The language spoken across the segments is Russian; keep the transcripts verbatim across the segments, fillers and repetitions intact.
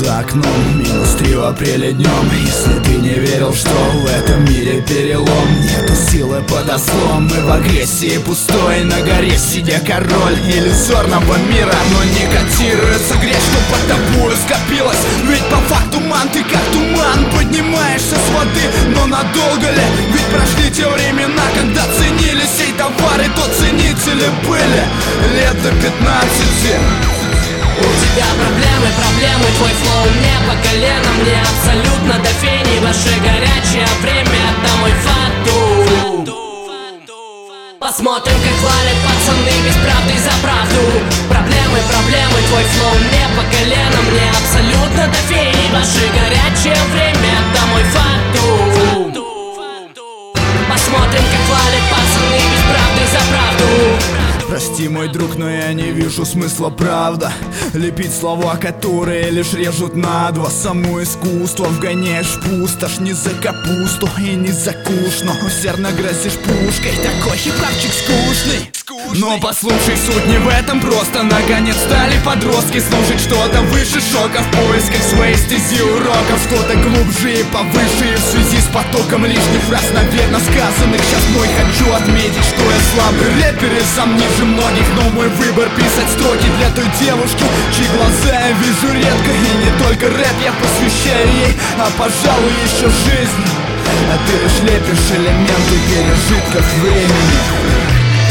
за окном, минус три в апреле днем. Если ты не верил, что в этом мире перелом, нету силы под ослом, мы в агрессии пустой. На горе сидя король иллюзорного мира, но не котируется грязь, что под тобою скопилось. Ведь по факту ман, ты как туман, поднимаешься с воды, но надолго ли? Ведь прошли те времена, когда ценили сей товар, и то ценители были лет до пятнадцати. У тебя проблемы, проблемы, твой флоу мне по колено, мне абсолютно до фени. Ваше горячее время, это мой фату. Посмотрим, как хвалят пацаны без правды за правду. Проблемы, проблемы, твой флоу мне по колено, мне абсолютно до фени. Ваше горячее время, это мой фату. Посмотрим, как хвалят пацаны без правды за правду. Прости, мой друг, но я не вижу смысла, правда, лепить слова, которые лишь режут на два. Само искусство вгоняешь в пустошь, не за капусту и не за куш, но усердно грозишь пушкой. Такой хип-хапчик скучный. Но послушай, суть не в этом, просто наконец стали подростки слушать что-то выше шока в поисках своей стези уроков. Что-то глубже и повыше, и в связи с потоком лишних фраз, наверное, сказанных сейчас мой. Хочу отметить, что я слабый рэпер и сам ниже многих, но мой выбор писать строки для той девушки, чьи глаза я вижу редко. И не только рэп я посвящаю ей, а пожалуй еще жизнь. А ты лишь лепишь элементы пережитков времени.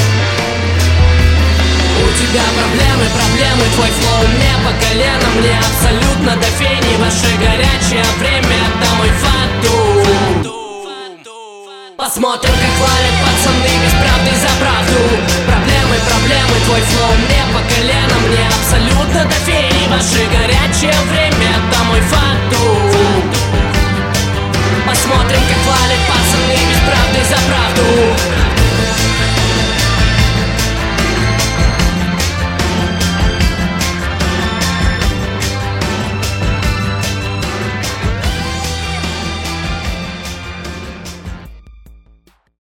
У тебя проблемы, проблемы, твой флоу мне по колено, мне абсолютно до фени. Ваше горячее время, это мой фату. Посмотрим, как хвалят пацаны без правды за правду.